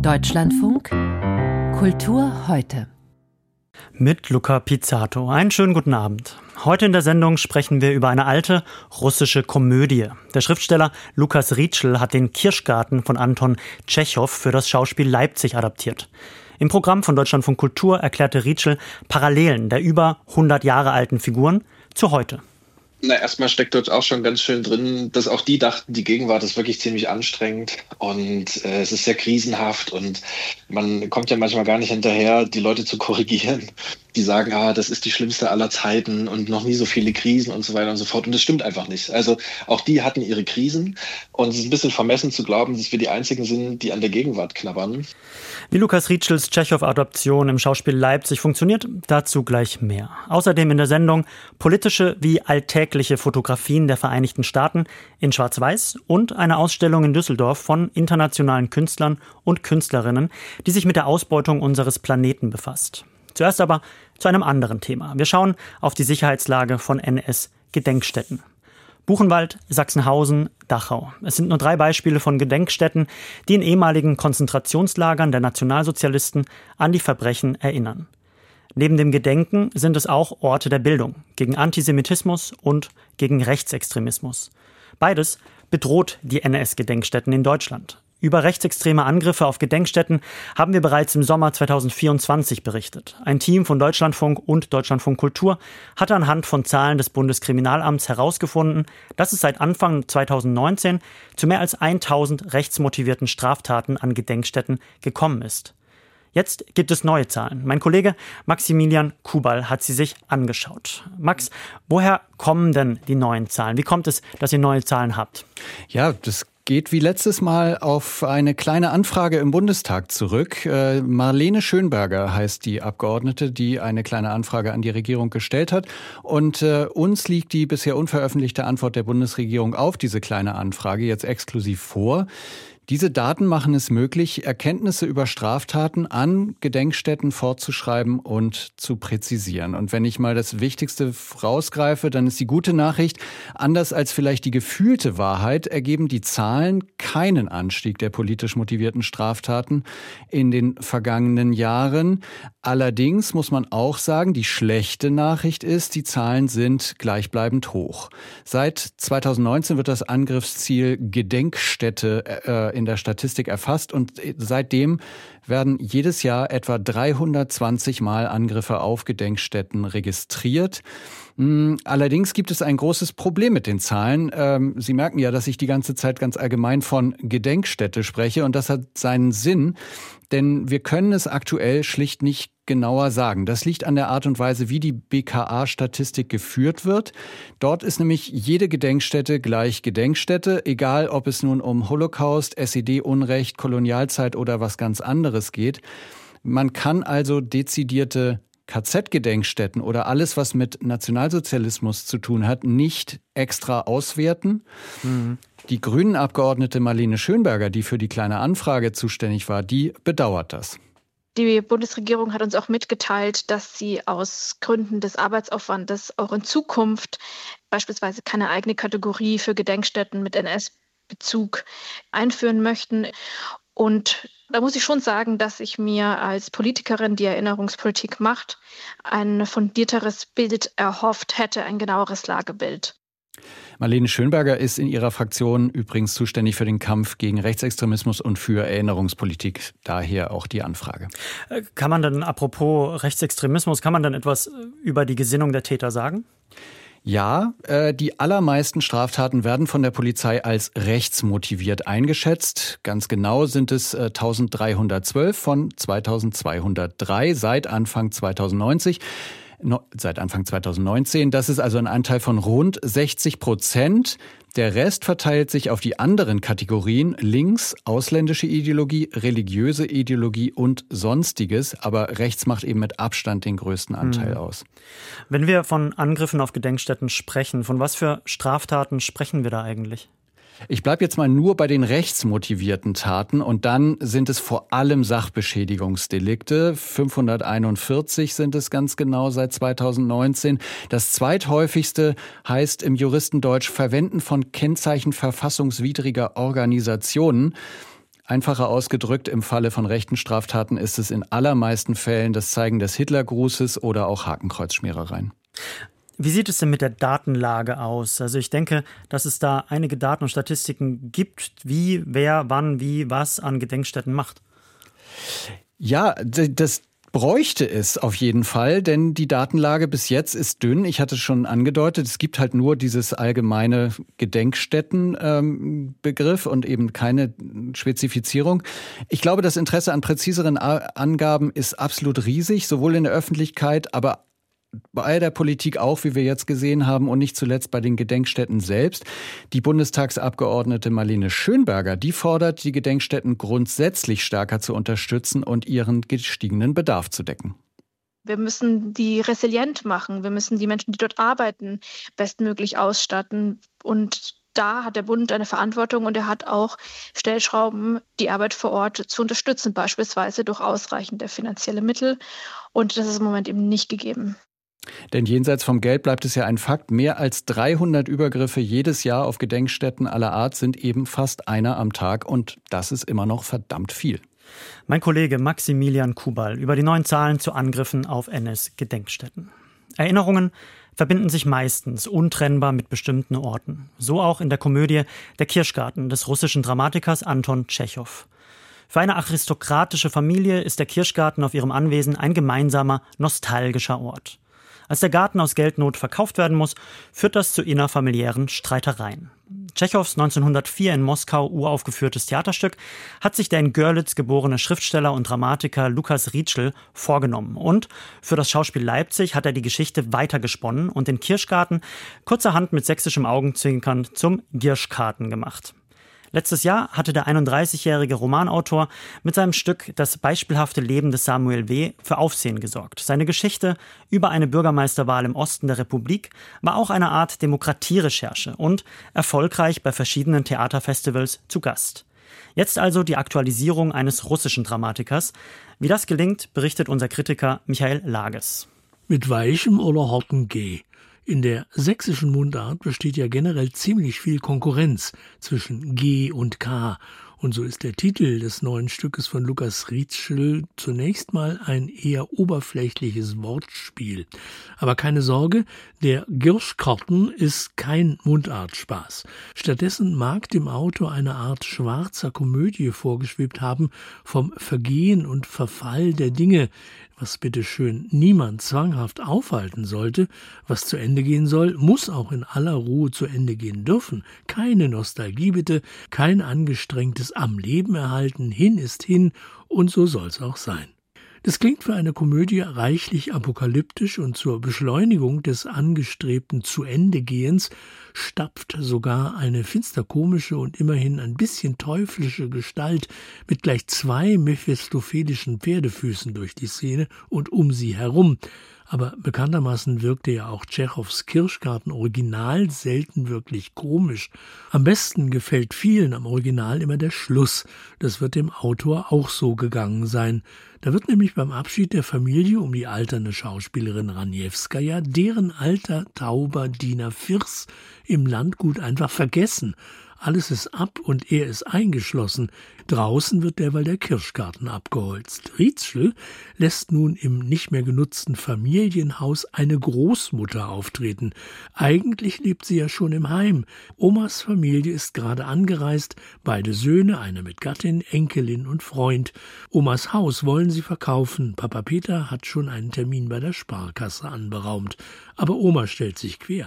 Deutschlandfunk Kultur heute. Mit Luca Pizzato. Einen schönen guten Abend. Heute in der Sendung sprechen wir über eine alte russische Komödie. Der Schriftsteller Lukas Rietschel hat den Kirschgarten von Anton Tschechow für das Schauspiel Leipzig adaptiert. Im Programm von Deutschlandfunk Kultur erklärte Rietschel Parallelen der über 100 Jahre alten Figuren zu heute. Na, erstmal steckt dort auch schon ganz schön drin, dass auch die dachten, die Gegenwart ist wirklich ziemlich anstrengend und es ist sehr krisenhaft und man kommt ja manchmal gar nicht hinterher, die Leute zu korrigieren. Die sagen, das ist die schlimmste aller Zeiten und noch nie so viele Krisen und so weiter und so fort. Und das stimmt einfach nicht. Also auch die hatten ihre Krisen und es ist ein bisschen vermessen zu glauben, dass wir die Einzigen sind, die an der Gegenwart knabbern. Wie Lukas Rietschels Tschechow-Adaption im Schauspiel Leipzig funktioniert, dazu gleich mehr. Außerdem in der Sendung politische wie alltägliche Fotografien der Vereinigten Staaten in Schwarz-Weiß und eine Ausstellung in Düsseldorf von internationalen Künstlern und Künstlerinnen, die sich mit der Ausbeutung unseres Planeten befasst. Zuerst aber zu einem anderen Thema. Wir schauen auf die Sicherheitslage von NS-Gedenkstätten. Buchenwald, Sachsenhausen, Dachau. Es sind nur 3 Beispiele von Gedenkstätten, die in ehemaligen Konzentrationslagern der Nationalsozialisten an die Verbrechen erinnern. Neben dem Gedenken sind es auch Orte der Bildung gegen Antisemitismus und gegen Rechtsextremismus. Beides bedroht die NS-Gedenkstätten in Deutschland. Über rechtsextreme Angriffe auf Gedenkstätten haben wir bereits im Sommer 2024 berichtet. Ein Team von Deutschlandfunk und Deutschlandfunk Kultur hatte anhand von Zahlen des Bundeskriminalamts herausgefunden, dass es seit Anfang 2019 zu mehr als 1000 rechtsmotivierten Straftaten an Gedenkstätten gekommen ist. Jetzt gibt es neue Zahlen. Mein Kollege Maximilian Kubal hat sie sich angeschaut. Max, woher kommen denn die neuen Zahlen? Wie kommt es, dass ihr neue Zahlen habt? Ja, das geht wie letztes Mal auf eine kleine Anfrage im Bundestag zurück. Marlene Schönberger heißt die Abgeordnete, die eine kleine Anfrage an die Regierung gestellt hat. Und uns liegt die bisher unveröffentlichte Antwort der Bundesregierung auf diese kleine Anfrage jetzt exklusiv vor. Diese Daten machen es möglich, Erkenntnisse über Straftaten an Gedenkstätten fortzuschreiben und zu präzisieren. Und wenn ich mal das Wichtigste rausgreife, dann ist die gute Nachricht, anders als vielleicht die gefühlte Wahrheit, ergeben die Zahlen keinen Anstieg der politisch motivierten Straftaten in den vergangenen Jahren. Allerdings muss man auch sagen, die schlechte Nachricht ist, die Zahlen sind gleichbleibend hoch. Seit 2019 wird das Angriffsziel Gedenkstätte in der Statistik erfasst und seitdem werden jedes Jahr etwa 320 Mal Angriffe auf Gedenkstätten registriert. Allerdings gibt es ein großes Problem mit den Zahlen. Sie merken ja, dass ich die ganze Zeit ganz allgemein von Gedenkstätte spreche und das hat seinen Sinn, denn wir können es aktuell schlicht nicht genauer sagen. Das liegt an der Art und Weise, wie die BKA-Statistik geführt wird. Dort ist nämlich jede Gedenkstätte gleich Gedenkstätte, egal ob es nun um Holocaust, SED-Unrecht, Kolonialzeit oder was ganz anderes geht. Man kann also dezidierte KZ-Gedenkstätten oder alles, was mit Nationalsozialismus zu tun hat, nicht extra auswerten. Die Grünen-Abgeordnete Marlene Schönberger, die für die kleine Anfrage zuständig war, die bedauert das. Die Bundesregierung hat uns auch mitgeteilt, dass sie aus Gründen des Arbeitsaufwandes auch in Zukunft beispielsweise keine eigene Kategorie für Gedenkstätten mit NS-Bezug einführen möchten. Und da muss ich schon sagen, dass ich mir als Politikerin, die Erinnerungspolitik macht, ein fundierteres Bild erhofft hätte, ein genaueres Lagebild. Marlene Schönberger ist in ihrer Fraktion übrigens zuständig für den Kampf gegen Rechtsextremismus und für Erinnerungspolitik. Daher auch die Anfrage. Kann man denn, apropos Rechtsextremismus, kann man denn etwas über die Gesinnung der Täter sagen? Ja, die allermeisten Straftaten werden von der Polizei als rechtsmotiviert eingeschätzt. Ganz genau sind es 1312 von 2203 seit Anfang 2019. Das ist also ein Anteil von rund 60%. Der Rest verteilt sich auf die anderen Kategorien links, ausländische Ideologie, religiöse Ideologie und Sonstiges. Aber rechts macht eben mit Abstand den größten Anteil aus. Wenn wir von Angriffen auf Gedenkstätten sprechen, von was für Straftaten sprechen wir da eigentlich? Ich bleibe jetzt mal nur bei den rechtsmotivierten Taten und dann sind es vor allem Sachbeschädigungsdelikte. 541 sind es ganz genau seit 2019. Das zweithäufigste heißt im Juristendeutsch Verwenden von Kennzeichen verfassungswidriger Organisationen. Einfacher ausgedrückt, im Falle von rechten Straftaten ist es in allermeisten Fällen das Zeigen des Hitlergrußes oder auch Hakenkreuzschmierereien. Wie sieht es denn mit der Datenlage aus? Also ich denke, dass es da einige Daten und Statistiken gibt, wie, wer, wann, wie, was an Gedenkstätten macht. Ja, das bräuchte es auf jeden Fall, denn die Datenlage bis jetzt ist dünn. Ich hatte es schon angedeutet, es gibt halt nur dieses allgemeine Gedenkstättenbegriff und eben keine Spezifizierung. Ich glaube, das Interesse an präziseren Angaben ist absolut riesig, sowohl in der Öffentlichkeit, aber bei der Politik auch, wie wir jetzt gesehen haben, und nicht zuletzt bei den Gedenkstätten selbst. Die Bundestagsabgeordnete Marlene Schönberger, die fordert, die Gedenkstätten grundsätzlich stärker zu unterstützen und ihren gestiegenen Bedarf zu decken. Wir müssen die resilient machen. Wir müssen die Menschen, die dort arbeiten, bestmöglich ausstatten. Und da hat der Bund eine Verantwortung und er hat auch Stellschrauben, die Arbeit vor Ort zu unterstützen, beispielsweise durch ausreichende finanzielle Mittel. Und das ist im Moment eben nicht gegeben. Denn jenseits vom Geld bleibt es ja ein Fakt, mehr als 300 Übergriffe jedes Jahr auf Gedenkstätten aller Art sind eben fast einer am Tag und das ist immer noch verdammt viel. Mein Kollege Maximilian Kubal über die neuen Zahlen zu Angriffen auf NS-Gedenkstätten. Erinnerungen verbinden sich meistens untrennbar mit bestimmten Orten. So auch in der Komödie Der Kirschgarten des russischen Dramatikers Anton Tschechow. Für eine aristokratische Familie ist der Kirschgarten auf ihrem Anwesen ein gemeinsamer, nostalgischer Ort. Als der Garten aus Geldnot verkauft werden muss, führt das zu innerfamiliären Streitereien. Tschechows 1904 in Moskau uraufgeführtes Theaterstück hat sich der in Görlitz geborene Schriftsteller und Dramatiker Lukas Rietschel vorgenommen. Und für das Schauspiel Leipzig hat er die Geschichte weitergesponnen und den Kirschgarten kurzerhand mit sächsischem Augenzwinkern zum Girschkarten gemacht. Letztes Jahr hatte der 31-jährige Romanautor mit seinem Stück Das beispielhafte Leben des Samuel W. für Aufsehen gesorgt. Seine Geschichte über eine Bürgermeisterwahl im Osten der Republik war auch eine Art Demokratierecherche und erfolgreich bei verschiedenen Theaterfestivals zu Gast. Jetzt also die Aktualisierung eines russischen Dramatikers. Wie das gelingt, berichtet unser Kritiker Michael Lages. Mit weichem oder hartem G. In der sächsischen Mundart besteht ja generell ziemlich viel Konkurrenz zwischen G und K. Und so ist der Titel des neuen Stückes von Lukas Rietschel zunächst mal ein eher oberflächliches Wortspiel. Aber keine Sorge, der Girschkarten ist kein Mundartspaß. Stattdessen mag dem Autor eine Art schwarzer Komödie vorgeschwebt haben vom Vergehen und Verfall der Dinge, was bitteschön niemand zwanghaft aufhalten sollte. Was zu Ende gehen soll, muss auch in aller Ruhe zu Ende gehen dürfen. Keine Nostalgie bitte, kein angestrengtes Am Leben erhalten, hin ist hin und so soll's auch sein. Das klingt für eine Komödie reichlich apokalyptisch und zur Beschleunigung des angestrebten Zu-Ende-Gehens stapft sogar eine finsterkomische und immerhin ein bisschen teuflische Gestalt mit gleich 2 mephistophelischen Pferdefüßen durch die Szene und um sie herum. Aber bekanntermaßen wirkte ja auch Tschechows Kirschgarten-Original selten wirklich komisch. Am besten gefällt vielen am Original immer der Schluss. Das wird dem Autor auch so gegangen sein. Da wird nämlich beim Abschied der Familie um die alternde Schauspielerin Raniewskaja deren alter tauber Diener Firs im Landgut einfach vergessen. Alles ist ab und er ist eingeschlossen. Draußen wird derweil der Kirschgarten abgeholzt. Rietschel lässt nun im nicht mehr genutzten Familienhaus eine Großmutter auftreten. Eigentlich lebt sie ja schon im Heim. Omas Familie ist gerade angereist, beide Söhne, einer mit Gattin, Enkelin und Freund. Omas Haus wollen sie verkaufen. Papa Peter hat schon einen Termin bei der Sparkasse anberaumt. Aber Oma stellt sich quer.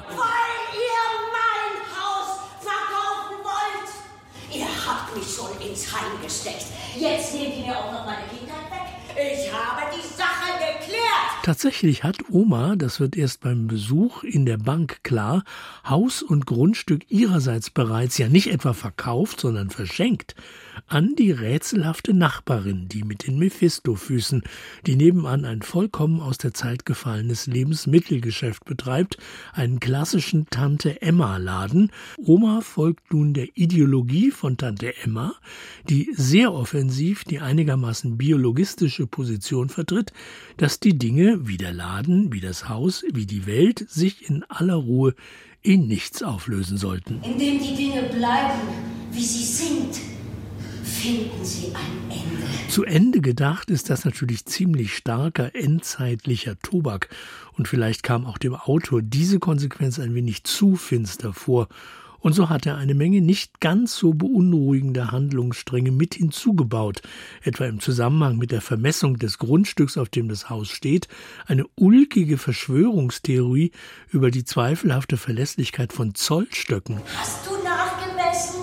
Schon ins Heim gesteckt. Jetzt nehmt ihr mir auch noch meine Kindheit weg. Ich habe die Sache geklärt. Tatsächlich hat Oma, das wird erst beim Besuch in der Bank klar, Haus und Grundstück ihrerseits bereits ja nicht etwa verkauft, sondern verschenkt an die rätselhafte Nachbarin, die mit den Mephisto-Füßen, die nebenan ein vollkommen aus der Zeit gefallenes Lebensmittelgeschäft betreibt, einen klassischen Tante-Emma-Laden. Oma folgt nun der Ideologie von Tante Emma, die sehr offensiv die einigermaßen biologistische Position vertritt, dass die Dinge, wie der Laden, wie das Haus, wie die Welt, sich in aller Ruhe in nichts auflösen sollten. Indem die Dinge bleiben, wie sie sind, Finden Sie ein Ende. Zu Ende gedacht ist das natürlich ziemlich starker, endzeitlicher Tobak. Und vielleicht kam auch dem Autor diese Konsequenz ein wenig zu finster vor. Und so hat er eine Menge nicht ganz so beunruhigender Handlungsstränge mit hinzugebaut, etwa im Zusammenhang mit der Vermessung des Grundstücks, auf dem das Haus steht, eine ulkige Verschwörungstheorie über die zweifelhafte Verlässlichkeit von Zollstöcken. Hast du nachgemessen?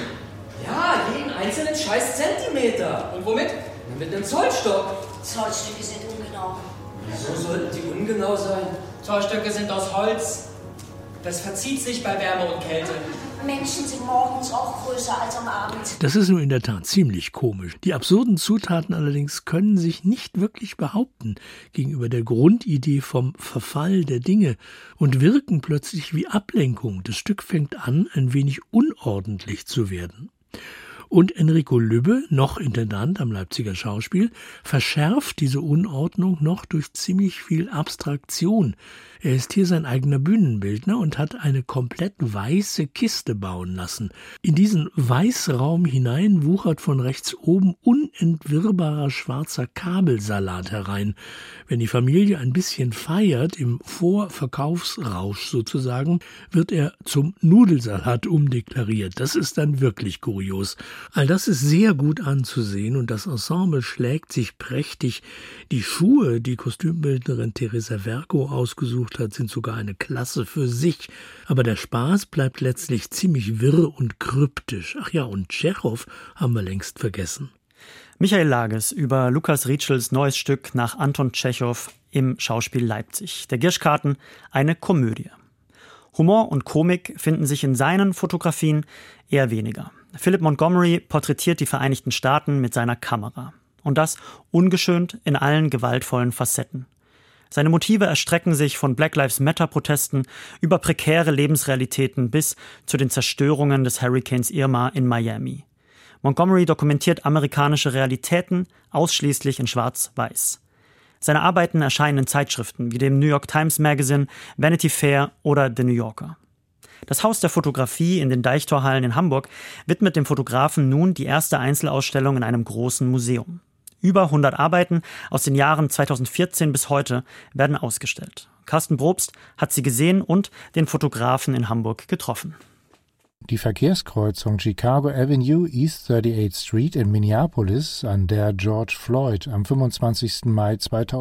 Ja, jeden einzelnen scheiß Zentimeter. Und womit? Mit einem Zollstock. Zollstücke sind ungenau. Wieso sollten die ungenau sein? Zollstöcke sind aus Holz. Das verzieht sich bei Wärme und Kälte. Menschen sind morgens auch größer als am Abend. Das ist nun in der Tat ziemlich komisch. Die absurden Zutaten allerdings können sich nicht wirklich behaupten gegenüber der Grundidee vom Verfall der Dinge und wirken plötzlich wie Ablenkung. Das Stück fängt an, ein wenig unordentlich zu werden. Und Enrico Lübbe, noch Intendant am Leipziger Schauspiel, verschärft diese Unordnung noch durch ziemlich viel Abstraktion. Er ist hier sein eigener Bühnenbildner und hat eine komplett weiße Kiste bauen lassen. In diesen Weißraum hinein wuchert von rechts oben unentwirrbarer schwarzer Kabelsalat herein. Wenn die Familie ein bisschen feiert, im Vorverkaufsrausch sozusagen, wird er zum Nudelsalat umdeklariert. Das ist dann wirklich kurios. All das ist sehr gut anzusehen und das Ensemble schlägt sich prächtig. Die Schuhe, die Kostümbildnerin Teresa Verco ausgesucht hat, sind sogar eine Klasse für sich. Aber der Spaß bleibt letztlich ziemlich wirr und kryptisch. Ach ja, und Tschechow haben wir längst vergessen. Michael Lages über Lukas Rietschels neues Stück nach Anton Tschechow im Schauspiel Leipzig. Der Girschkarten, eine Komödie. Humor und Komik finden sich in seinen Fotografien eher weniger. Philip Montgomery porträtiert die Vereinigten Staaten mit seiner Kamera. Und das ungeschönt in allen gewaltvollen Facetten. Seine Motive erstrecken sich von Black Lives Matter-Protesten über prekäre Lebensrealitäten bis zu den Zerstörungen des Hurrikans Irma in Miami. Montgomery dokumentiert amerikanische Realitäten ausschließlich in Schwarz-Weiß. Seine Arbeiten erscheinen in Zeitschriften wie dem New York Times Magazine, Vanity Fair oder The New Yorker. Das Haus der Fotografie in den Deichtorhallen in Hamburg widmet dem Fotografen nun die erste Einzelausstellung in einem großen Museum. Über 100 Arbeiten aus den Jahren 2014 bis heute werden ausgestellt. Carsten Probst hat sie gesehen und den Fotografen in Hamburg getroffen. Die Verkehrskreuzung Chicago Avenue East 38th Street in Minneapolis, an der George Floyd am 25. Mai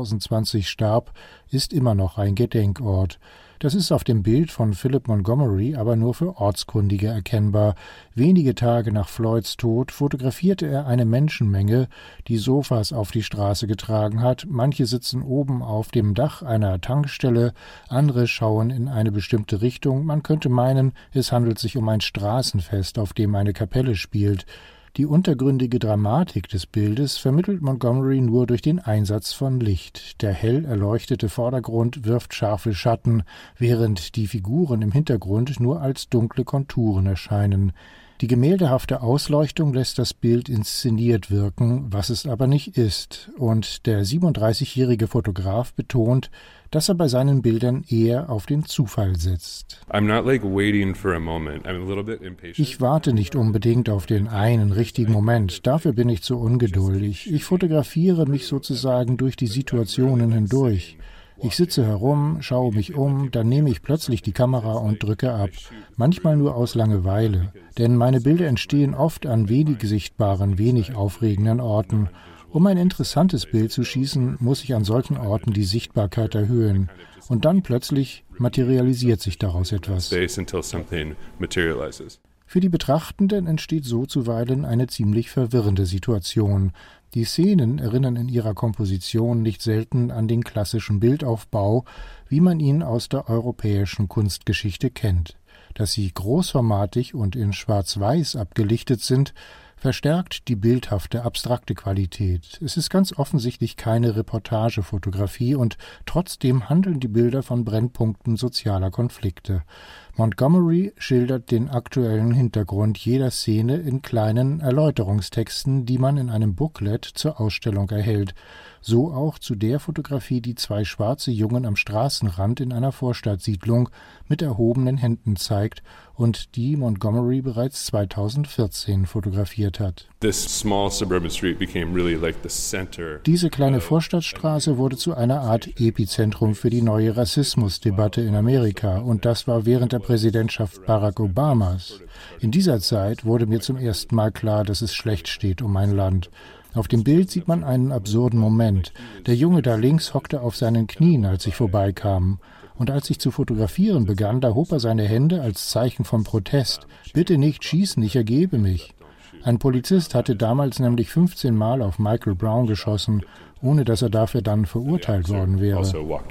2020 starb, ist immer noch ein Gedenkort. Das ist auf dem Bild von Philip Montgomery aber nur für Ortskundige erkennbar. Wenige Tage nach Floyds Tod fotografierte er eine Menschenmenge, die Sofas auf die Straße getragen hat. Manche sitzen oben auf dem Dach einer Tankstelle, andere schauen in eine bestimmte Richtung. Man könnte meinen, es handelt sich um ein Straßenfest, auf dem eine Kapelle spielt. Die untergründige Dramatik des Bildes vermittelt Montgomery nur durch den Einsatz von Licht. Der hell erleuchtete Vordergrund wirft scharfe Schatten, während die Figuren im Hintergrund nur als dunkle Konturen erscheinen. Die gemäldehafte Ausleuchtung lässt das Bild inszeniert wirken, was es aber nicht ist. Und der 37-jährige Fotograf betont, dass er bei seinen Bildern eher auf den Zufall setzt. Ich warte nicht unbedingt auf den einen richtigen Moment, dafür bin ich zu ungeduldig. Ich fotografiere mich sozusagen durch die Situationen hindurch. Ich sitze herum, schaue mich um, dann nehme ich plötzlich die Kamera und drücke ab. Manchmal nur aus Langeweile, denn meine Bilder entstehen oft an wenig sichtbaren, wenig aufregenden Orten. Um ein interessantes Bild zu schießen, muss ich an solchen Orten die Sichtbarkeit erhöhen. Und dann plötzlich materialisiert sich daraus etwas. Für die Betrachtenden entsteht so zuweilen eine ziemlich verwirrende Situation. Die Szenen erinnern in ihrer Komposition nicht selten an den klassischen Bildaufbau, wie man ihn aus der europäischen Kunstgeschichte kennt. Dass sie großformatig und in Schwarz-Weiß abgelichtet sind, verstärkt die bildhafte, abstrakte Qualität. Es ist ganz offensichtlich keine Reportagefotografie und trotzdem handeln die Bilder von Brennpunkten sozialer Konflikte. Montgomery schildert den aktuellen Hintergrund jeder Szene in kleinen Erläuterungstexten, die man in einem Booklet zur Ausstellung erhält. So auch zu der Fotografie, die zwei schwarze Jungen am Straßenrand in einer Vorstadtsiedlung mit erhobenen Händen zeigt und die Montgomery bereits 2014 fotografiert hat. Diese kleine Vorstadtstraße wurde zu einer Art Epizentrum für die neue Rassismusdebatte in Amerika. Und das war während der Präsidentschaft Barack Obamas. In dieser Zeit wurde mir zum ersten Mal klar, dass es schlecht steht um mein Land. Auf dem Bild sieht man einen absurden Moment. Der Junge da links hockte auf seinen Knien, als ich vorbeikam. Und als ich zu fotografieren begann, da hob er seine Hände als Zeichen von Protest. Bitte nicht schießen, ich ergebe mich. Ein Polizist hatte damals nämlich 15 Mal auf Michael Brown geschossen, ohne dass er dafür dann verurteilt worden wäre.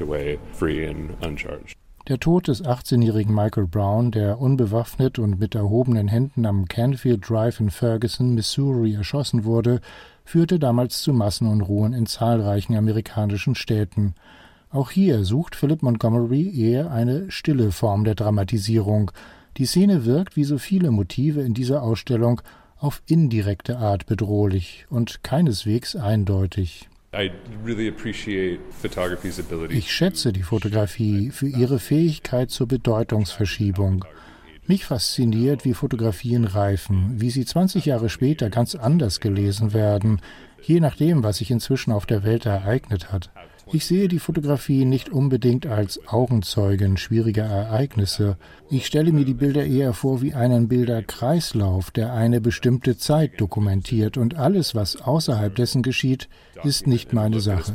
Der Tod des 18-jährigen Michael Brown, der unbewaffnet und mit erhobenen Händen am Canfield Drive in Ferguson, Missouri, erschossen wurde, führte damals zu Massenunruhen in zahlreichen amerikanischen Städten. Auch hier sucht Philip Montgomery eher eine stille Form der Dramatisierung. Die Szene wirkt, wie so viele Motive in dieser Ausstellung, auf indirekte Art bedrohlich und keineswegs eindeutig. Ich schätze die Fotografie für ihre Fähigkeit zur Bedeutungsverschiebung. Mich fasziniert, wie Fotografien reifen, wie sie 20 Jahre später ganz anders gelesen werden, je nachdem, was sich inzwischen auf der Welt ereignet hat. Ich sehe die Fotografie nicht unbedingt als Augenzeugen schwieriger Ereignisse. Ich stelle mir die Bilder eher vor wie einen Bilderkreislauf, der eine bestimmte Zeit dokumentiert, und alles, was außerhalb dessen geschieht, ist nicht meine Sache.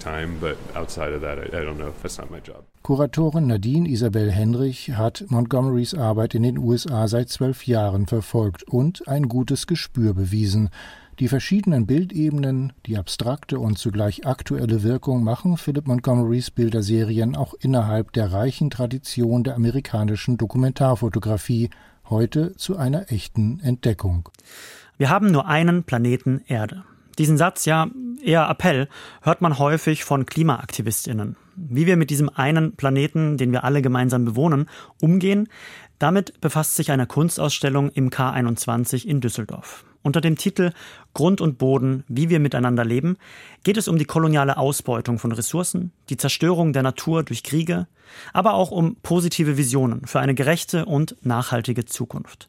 Kuratorin Nadine Isabel Henrich hat Montgomerys Arbeit in den USA seit 12 Jahren verfolgt und ein gutes Gespür bewiesen. Die verschiedenen Bildebenen, die abstrakte und zugleich aktuelle Wirkung machen Philip Montgomerys Bilderserien auch innerhalb der reichen Tradition der amerikanischen Dokumentarfotografie heute zu einer echten Entdeckung. Wir haben nur einen Planeten Erde. Diesen Satz, ja eher Appell, hört man häufig von KlimaaktivistInnen. Wie wir mit diesem einen Planeten, den wir alle gemeinsam bewohnen, umgehen, damit befasst sich eine Kunstausstellung im K21 in Düsseldorf. Unter dem Titel Grund und Boden, wie wir miteinander leben, geht es um die koloniale Ausbeutung von Ressourcen, die Zerstörung der Natur durch Kriege, aber auch um positive Visionen für eine gerechte und nachhaltige Zukunft.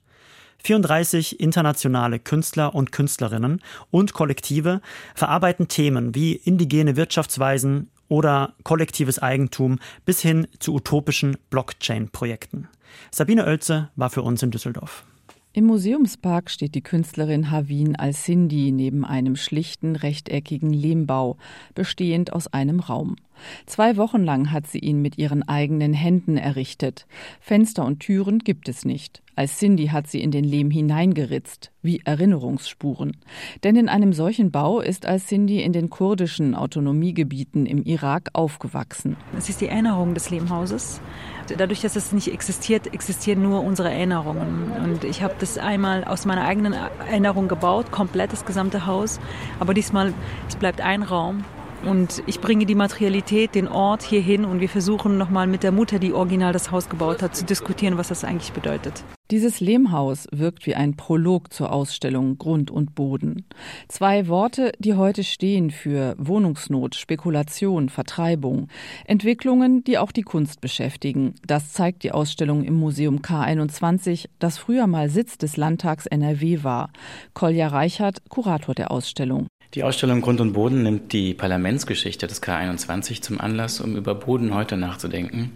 34 internationale Künstler und Künstlerinnen und Kollektive verarbeiten Themen wie indigene Wirtschaftsweisen oder kollektives Eigentum bis hin zu utopischen Blockchain-Projekten. Sabine Oelze war für uns in Düsseldorf. Im Museumspark steht die Künstlerin Havin Al-Sindi neben einem schlichten, rechteckigen Lehmbau, bestehend aus einem Raum. 2 Wochen lang hat sie ihn mit ihren eigenen Händen errichtet. Fenster und Türen gibt es nicht. Al-Sindi hat sie in den Lehm hineingeritzt, wie Erinnerungsspuren. Denn in einem solchen Bau ist Al-Sindi in den kurdischen Autonomiegebieten im Irak aufgewachsen. Es ist die Erinnerung des Lehmhauses. Dadurch, dass es nicht existiert, existieren nur unsere Erinnerungen. Und ich habe das einmal aus meiner eigenen Erinnerung gebaut, komplett das gesamte Haus. Aber diesmal, es bleibt ein Raum. Und ich bringe die Materialität, den Ort hier hin und wir versuchen nochmal mit der Mutter, die original das Haus gebaut hat, zu diskutieren, was das eigentlich bedeutet. Dieses Lehmhaus wirkt wie ein Prolog zur Ausstellung Grund und Boden. 2 Worte, die heute stehen für Wohnungsnot, Spekulation, Vertreibung. Entwicklungen, die auch die Kunst beschäftigen. Das zeigt die Ausstellung im Museum K21, das früher mal Sitz des Landtags NRW war. Kolja Reichert, Kurator der Ausstellung. Die Ausstellung Grund und Boden nimmt die Parlamentsgeschichte des K21 zum Anlass, um über Boden heute nachzudenken.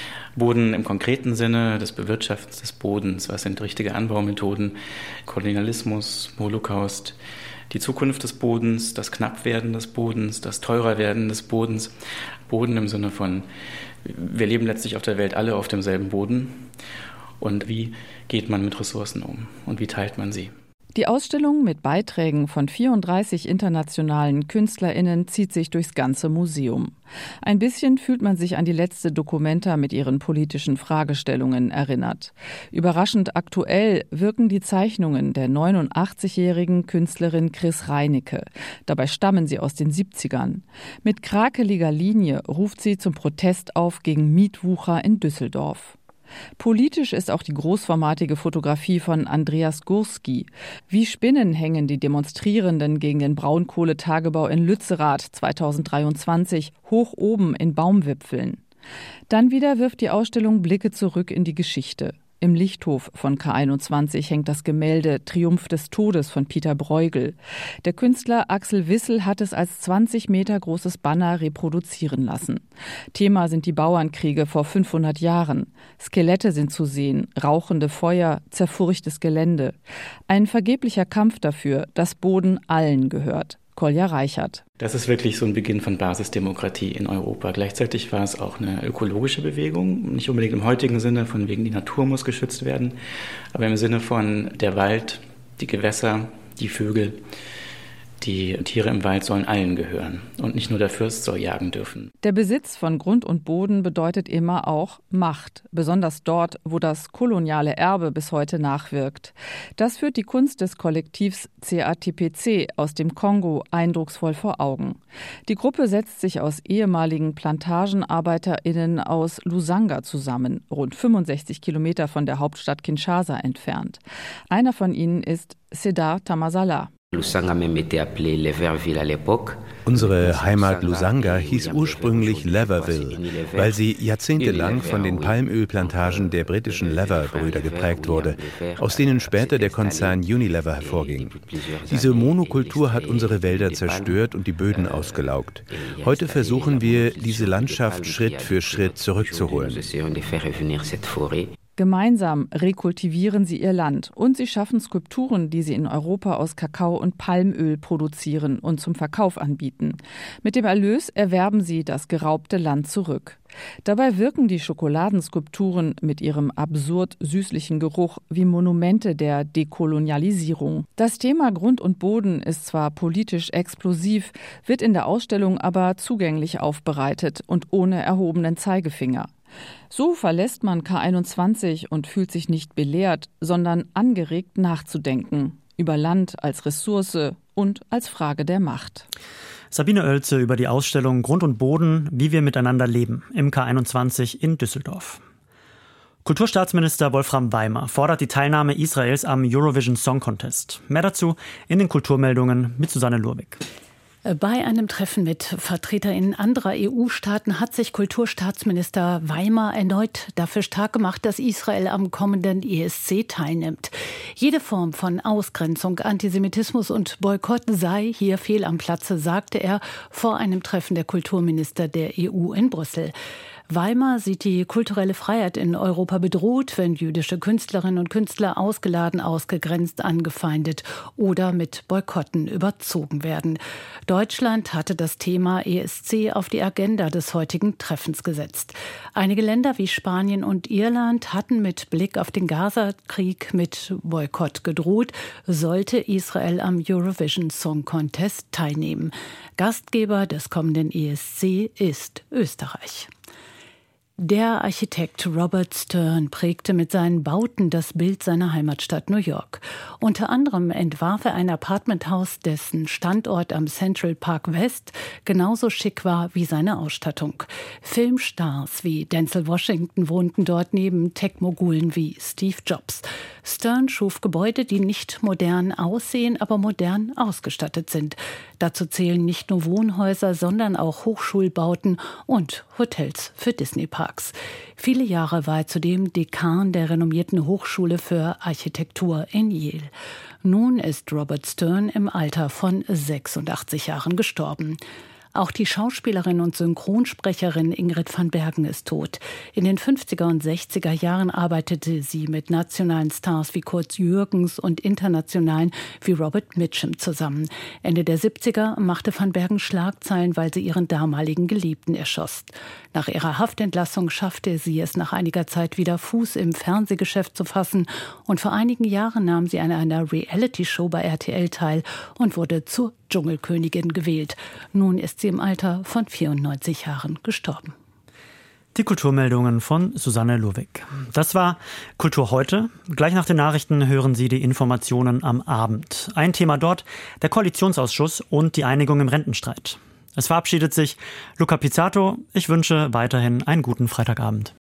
Boden im konkreten Sinne des Bewirtschaftens des Bodens. Was sind richtige Anbaumethoden? Kolonialismus, Holocaust, die Zukunft des Bodens, das Knappwerden des Bodens, das Teurerwerden des Bodens. Boden im Sinne von, wir leben letztlich auf der Welt alle auf demselben Boden. Und wie geht man mit Ressourcen um? Und wie teilt man sie? Die Ausstellung mit Beiträgen von 34 internationalen KünstlerInnen zieht sich durchs ganze Museum. Ein bisschen fühlt man sich an die letzte Documenta mit ihren politischen Fragestellungen erinnert. Überraschend aktuell wirken die Zeichnungen der 89-jährigen Künstlerin Chris Reinecke. Dabei stammen sie aus den 70ern. Mit krakeliger Linie ruft sie zum Protest auf gegen Mietwucher in Düsseldorf. Politisch ist auch die großformatige Fotografie von Andreas Gursky. Wie Spinnen hängen die Demonstrierenden gegen den Braunkohletagebau in Lützerath 2023 hoch oben in Baumwipfeln. Dann wieder wirft die Ausstellung Blicke zurück in die Geschichte. Im Lichthof von K21 hängt das Gemälde Triumph des Todes von Peter Bruegel. Der Künstler Axel Wissel hat es als 20 Meter großes Banner reproduzieren lassen. Thema sind die Bauernkriege vor 500 Jahren. Skelette sind zu sehen, rauchende Feuer, zerfurchtes Gelände. Ein vergeblicher Kampf dafür, dass Boden allen gehört. Kolja Reichert. Das ist wirklich so ein Beginn von Basisdemokratie in Europa. Gleichzeitig war es auch eine ökologische Bewegung, nicht unbedingt im heutigen Sinne, von wegen die Natur muss geschützt werden, aber im Sinne von der Wald, die Gewässer, die Vögel, die Tiere im Wald sollen allen gehören und nicht nur der Fürst soll jagen dürfen. Der Besitz von Grund und Boden bedeutet immer auch Macht, besonders dort, wo das koloniale Erbe bis heute nachwirkt. Das führt die Kunst des Kollektivs CATPC aus dem Kongo eindrucksvoll vor Augen. Die Gruppe setzt sich aus ehemaligen PlantagenarbeiterInnen aus Lusanga zusammen, rund 65 Kilometer von der Hauptstadt Kinshasa entfernt. Einer von ihnen ist Cedar Tamasala. Unsere Heimat Lusanga hieß ursprünglich Leverville, weil sie jahrzehntelang von den Palmölplantagen der britischen Lever-Brüder geprägt wurde, aus denen später der Konzern Unilever hervorging. Diese Monokultur hat unsere Wälder zerstört und die Böden ausgelaugt. Heute versuchen wir, diese Landschaft Schritt für Schritt zurückzuholen. Gemeinsam rekultivieren sie ihr Land und sie schaffen Skulpturen, die sie in Europa aus Kakao und Palmöl produzieren und zum Verkauf anbieten. Mit dem Erlös erwerben sie das geraubte Land zurück. Dabei wirken die Schokoladenskulpturen mit ihrem absurd süßlichen Geruch wie Monumente der Dekolonialisierung. Das Thema Grund und Boden ist zwar politisch explosiv, wird in der Ausstellung aber zugänglich aufbereitet und ohne erhobenen Zeigefinger. So verlässt man K21 und fühlt sich nicht belehrt, sondern angeregt nachzudenken. Über Land als Ressource und als Frage der Macht. Sabine Oelze über die Ausstellung Grund und Boden, wie wir miteinander leben, im K21 in Düsseldorf. Kulturstaatsminister Wolfram Weimer fordert die Teilnahme Israels am Eurovision Song Contest. Mehr dazu in den Kulturmeldungen mit Susanne Lurwig. Bei einem Treffen mit VertreterInnen anderer EU-Staaten hat sich Kulturstaatsminister Weimer erneut dafür stark gemacht, dass Israel am kommenden ESC teilnimmt. Jede Form von Ausgrenzung, Antisemitismus und Boykott sei hier fehl am Platze, sagte er vor einem Treffen der Kulturminister der EU in Brüssel. Weimer sieht die kulturelle Freiheit in Europa bedroht, wenn jüdische Künstlerinnen und Künstler ausgeladen, ausgegrenzt, angefeindet oder mit Boykotten überzogen werden. Deutschland hatte das Thema ESC auf die Agenda des heutigen Treffens gesetzt. Einige Länder wie Spanien und Irland hatten mit Blick auf den Gaza-Krieg mit Boykott gedroht, sollte Israel am Eurovision Song Contest teilnehmen. Gastgeber des kommenden ESC ist Österreich. Der Architekt Robert Stern prägte mit seinen Bauten das Bild seiner Heimatstadt New York. Unter anderem entwarf er ein Apartmenthaus, dessen Standort am Central Park West genauso schick war wie seine Ausstattung. Filmstars wie Denzel Washington wohnten dort neben Tech-Mogulen wie Steve Jobs. Stern schuf Gebäude, die nicht modern aussehen, aber modern ausgestattet sind. Dazu zählen nicht nur Wohnhäuser, sondern auch Hochschulbauten und Hotels für Disney-Parks. Viele Jahre war er zudem Dekan der renommierten Hochschule für Architektur in Yale. Nun ist Robert Stern im Alter von 86 Jahren gestorben. Auch die Schauspielerin und Synchronsprecherin Ingrid van Bergen ist tot. In den 50er und 60er Jahren arbeitete sie mit nationalen Stars wie Kurt Jürgens und internationalen wie Robert Mitchum zusammen. Ende der 70er machte van Bergen Schlagzeilen, weil sie ihren damaligen Geliebten erschoss. Nach ihrer Haftentlassung schaffte sie es nach einiger Zeit wieder Fuß im Fernsehgeschäft zu fassen und vor einigen Jahren nahm sie an einer Reality-Show bei RTL teil und wurde zur Dschungelkönigin gewählt. Nun ist sie im Alter von 94 Jahren gestorben. Die Kulturmeldungen von Susanne Lurwig. Das war Kultur heute. Gleich nach den Nachrichten hören Sie die Informationen am Abend. Ein Thema dort, der Koalitionsausschuss und die Einigung im Rentenstreit. Es verabschiedet sich Luca Pizzato. Ich wünsche weiterhin einen guten Freitagabend.